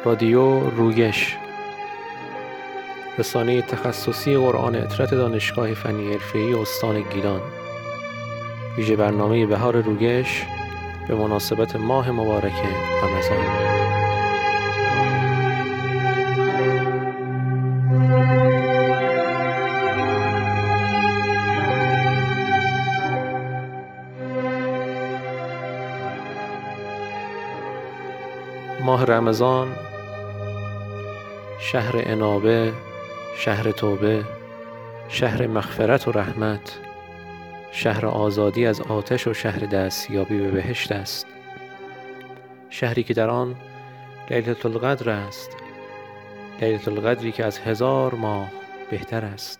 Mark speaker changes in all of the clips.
Speaker 1: رادیو رویش، رسانه تخصصی قرآن عطرت دانشگاه فنی حرفه‌ای استان گیلان. ویژه برنامه بهار رویش به مناسبت ماه مبارک رمضان. ماه رمضان، شهر انابه، شهر توبه، شهر مغفرت و رحمت، شهر آزادی از آتش و شهر دستیابی به بهشت است. شهری که در آن لیلة القدر است، لیلة القدری که از 1000 ماه بهتر است.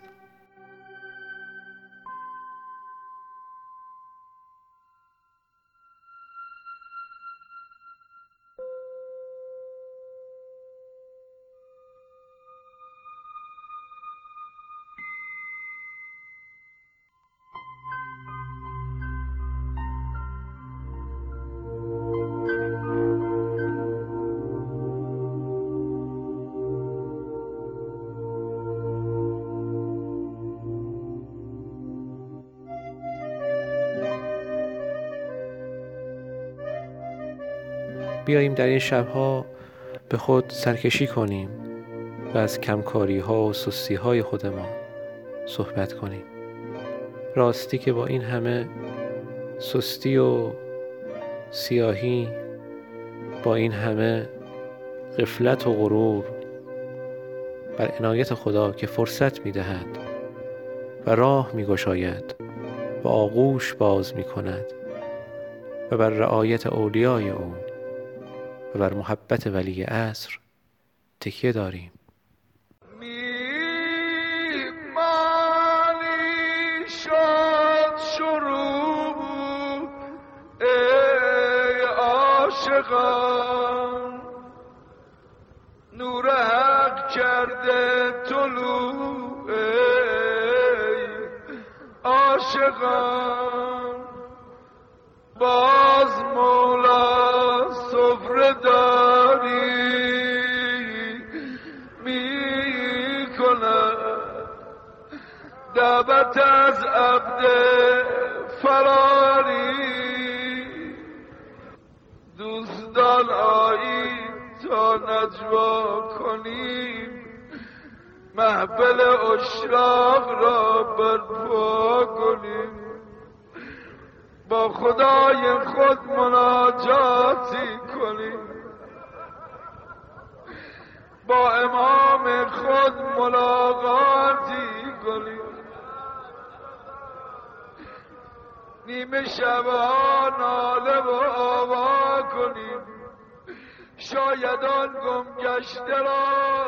Speaker 1: بیاییم در این شبها به خود سرکشی کنیم و از کمکاری ها و سستی های خودمان صحبت کنیم. راستی که با این همه سستی و سیاهی، با این همه غفلت و غرور، بر عنایت خدا که فرصت می دهد و راه می گشاید و آغوش باز می کند و بر رعایت اولیای او و بر محبت ولی عصر تکیه داریم.
Speaker 2: میمانی شد شروع ای عاشقان، نور حق کرده طلوع ای عاشقان. باز مولا سفره داری می کند، دعوت از عبد فراری. دوستان آیید تا نجوا کنیم، محفل اشراق را برپا کنیم، با خدای خود مناجاتی کنیم، با امام خود ملاقاتی کنیم. نیمه شبها ناله و آوا کنیم، شاید آن گم گشته را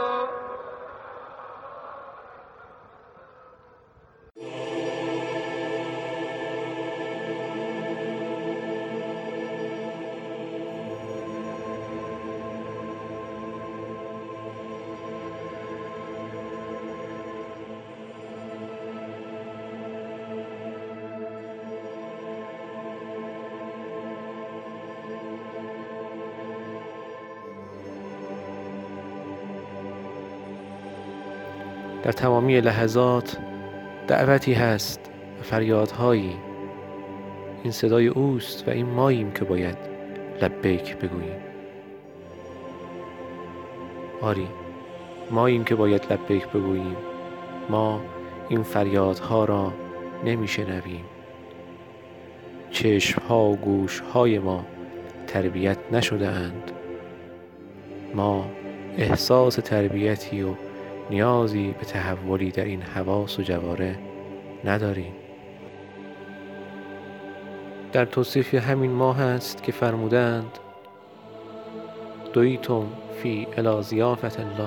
Speaker 1: در تمامی لحظات دعوتی هست و فریادهایی. این صدای اوست و این ماییم که باید لبیک بگوییم. آری، ماییم که باید لبیک بگوییم. ما این فریادها را نمیشنویم. چشمها و گوشهای ما تربیت نشده اند. ما احساس تربیتی و نیازی به تحولی در این حواس و جواره نداریم. در توصیف همین ماه است که فرمودند دویتم فی الی ضیافة الله.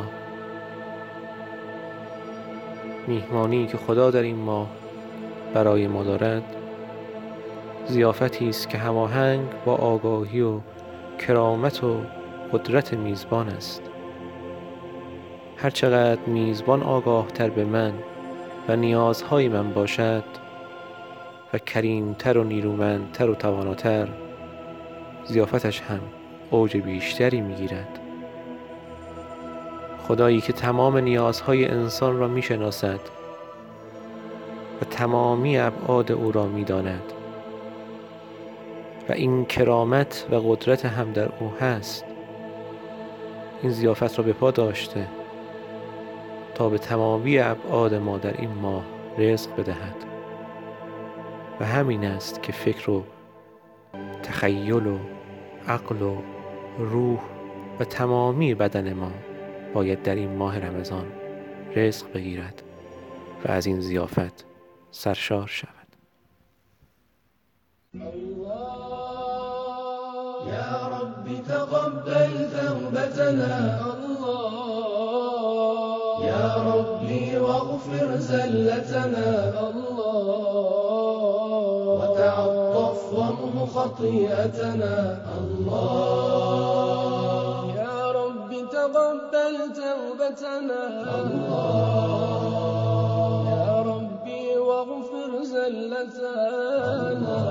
Speaker 1: میهمانی که خدا در این ماه برای ما دارد ضیافتی است که هماهنگ با آگاهی و کرامت و قدرت میزبان است. هر چقدر میزبان آگاه تر به من و نیازهای من باشد و کریمتر و نیرومندتر و تواناتر، ضیافتش هم اوج بیشتری میگیرد. خدایی که تمام نیازهای انسان را میشناسد و تمامی ابعاد او را میداند و این کرامت و قدرت هم در او هست. این ضیافت را به پا داشته تا به تمامی ابعاد ما در این ماه رزق بدهد و همین است که فکر و تخیل و عقل و روح و تمامی بدن ما باید در این ماه رمضان رزق بگیرد و از این ضیافت سرشار شود.
Speaker 3: يا رب تقبل توبتنا الله يا ربي واغفر زلتنا الله وتعطف وامه خطيئتنا الله يا رب تقبل توبتنا الله يا ربي واغفر زلتنا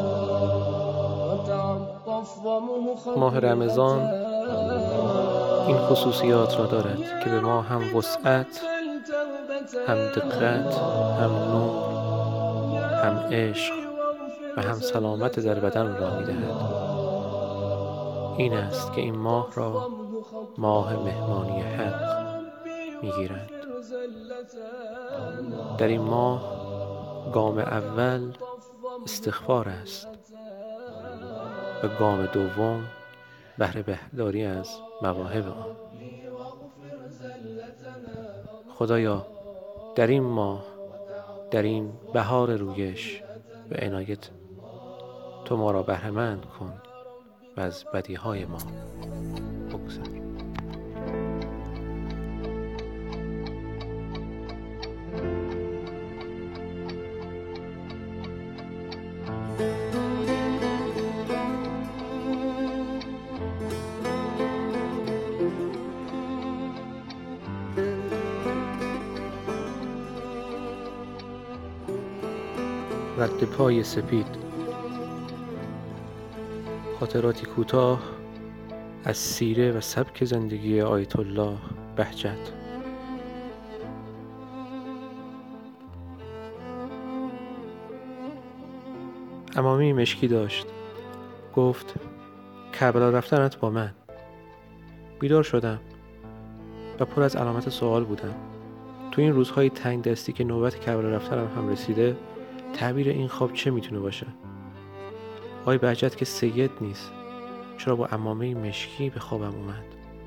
Speaker 1: ماه رمضان این خصوصیات را دارد که به ما هم وسعت، هم دقت، هم نور، هم عشق و هم سلامت در بدن را می‌دهد. این است که این ماه را ماه مهمانی حق می‌گیرند. در این ماه گام اول استغفار است و گام دوم بهره برداری از مواهب آن. خدایا در این ماه، در این بهار رویش و عنایت تو ما را بهره‌مند کن و از بدیهای ما بگذر. رد پای سپید. خاطراتی کوتاه از سیره و سبک زندگی آیت الله بهجت. عمامی مشکی داشت. گفت کربلا رفتنت با من. بیدار شدم و پر از علامت سوال بودم. تو این روزهای تنگ دستی که نوبت کربلا رفتنم هم رسیده، تعبیر این خواب چه میتونه باشه؟ آقای بهجت که سید نیست، چرا با عمامه مشکی به خوابم اومد؟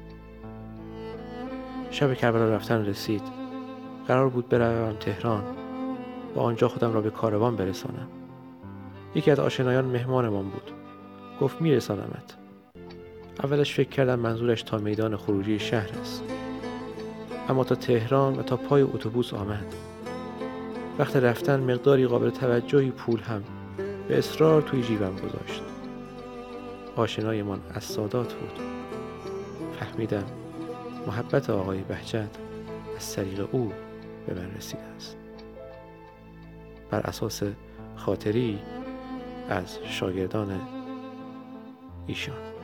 Speaker 1: شب کربلا رفتن رسید. قرار بود بروم تهران و آنجا خودم را به کاروان برسانم. یکی از آشنایان مهمانمان بود. گفت میرسانمت. اولش فکر کردم منظورش تا میدان خروجی شهر است، اما تا تهران و تا پای اتوبوس آمد. وقت رفتن مقداری قابل توجهی پول هم به اصرار توی جیبم گذاشت. آشنایمان از سادات بود. فهمیدم محبت آقای بهجت از طریق او به من رسیده است، بر اساس خاطری از شاگردان ایشان.